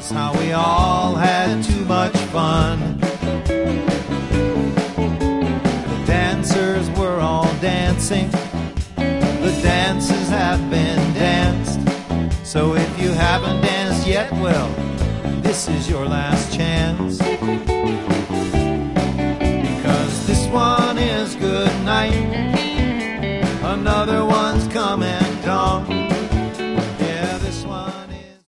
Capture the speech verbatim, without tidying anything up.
knows how we all had too much fun. The dancers were all dancing. The dances have been danced. So if you haven't danced yet, well, this is your last chance. Because this one is good night, another one